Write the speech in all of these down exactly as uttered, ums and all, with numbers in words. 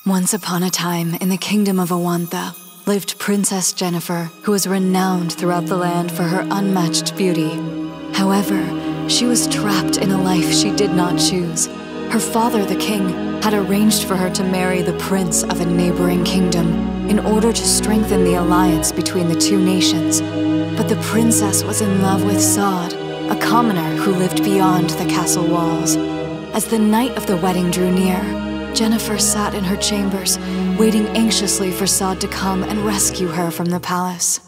Once upon a time, in the kingdom of Awantha, lived Princess Jennifer, who was renowned throughout the land for her unmatched beauty. However, she was trapped in a life she did not choose. Her father, the king, had arranged for her to marry the prince of a neighboring kingdom in order to strengthen the alliance between the two nations. But the princess was in love with Saad, a commoner who lived beyond the castle walls. As the night of the wedding drew near, Jennifer sat in her chambers, waiting anxiously for Saad to come and rescue her from the palace.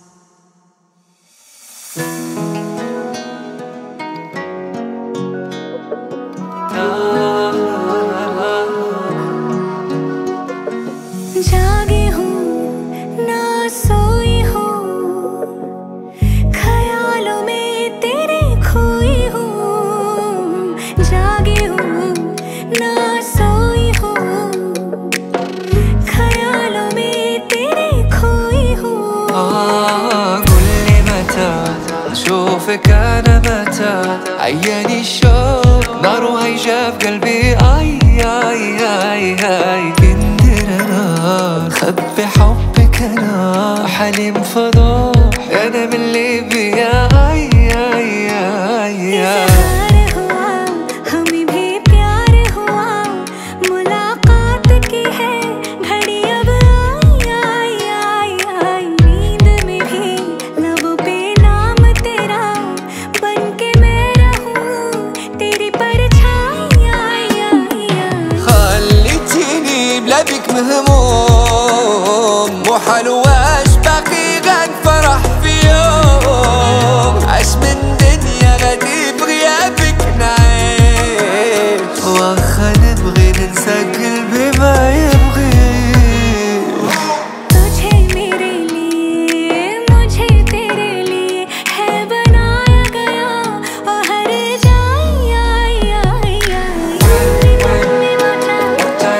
जागी हूँ ना सोई हूँ ख्यालों में तेरे खोई हूँ जागी हूँ ना सोई हूँ ख्यालों में तेरे खोई हूँ قول لي متى أشوفك أنا متى عياني الشوق نار هيجا في قلبي آي آي آي آي خبي حبك أنا حليم فضوح أنا من اللي بيا آي آي آي इज़हार हुआ हमें भी प्यार हुआ मुलाकात की है घड़ी अब आई आई आई आई नींद में भी लबों पे नाम तेरा बन के मैं रहूं तेरी परछाई आई आई आई خليتيني بلا بك مهموم وحلو واش باقي غاد فرح في يوم عاش من دنيا غادي بغيابك نعيش واخا نبغي ننسى قلبي ما يبغيش तुझे मेरे लिए मुझे तेरे लिए है बनाया गया और हर जाई आई आई आई मन्ने मचा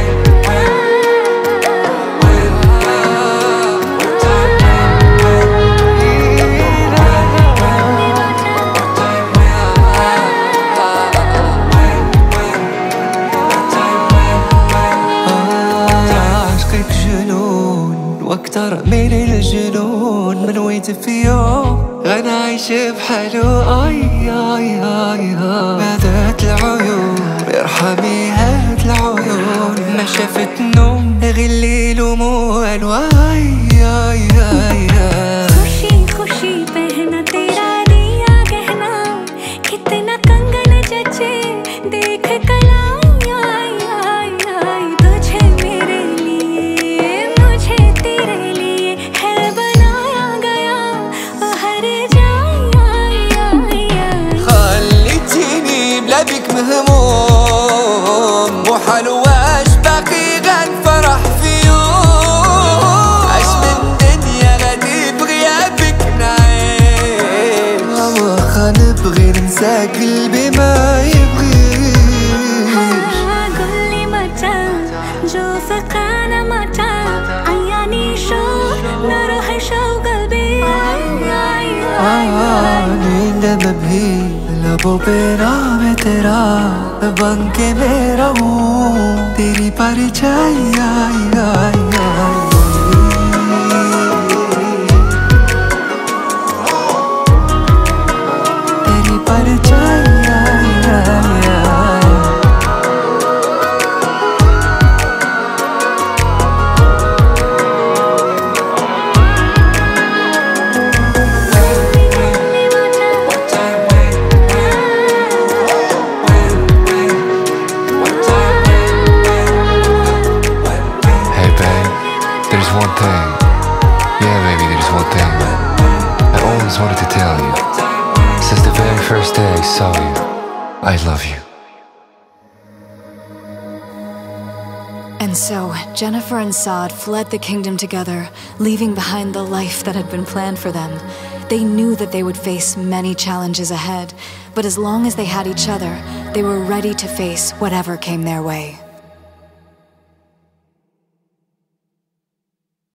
عشقك جنون واكتر من الجنون من ويت في يوم غنى عايش بحاله اي اي اي ما ذات العيون ارحمي هات العيون ما شافت نوم غير الليل وموال واي اي اي اي खुशी खुशी पहना तेरा दिया गहना कितना कंगन जचे देख कलाई आई आई आई तुझे मेरे लिए मुझे तेरे लिए है बनाया गया और हर जाई आई आई आई خليتيني بلا بك مهموم وحلو واش باقي غاد فرح في يوم عاش من دنيا غادي بغيابك نعيش واخا نبغي ننسى قلبي ما يبغيش قل لي متى जो फकाना मचा आयानी शौक न रहे शौक قلبي आई आई आई नींद में भी लबों पे नाम है तेरा बन के मैं रहूं तेरी परछाई आई आई आई तेरी परछाई आई आई आई Hey babe, there's one thing. Yeah baby, there's one thing I always wanted to tell you. Since the very first day I saw you, I love you. And so, Jennifer and Saad fled the kingdom together, leaving behind the life that had been planned for them. They knew that they would face many challenges ahead, but as long as they had each other, they were ready to face whatever came their way.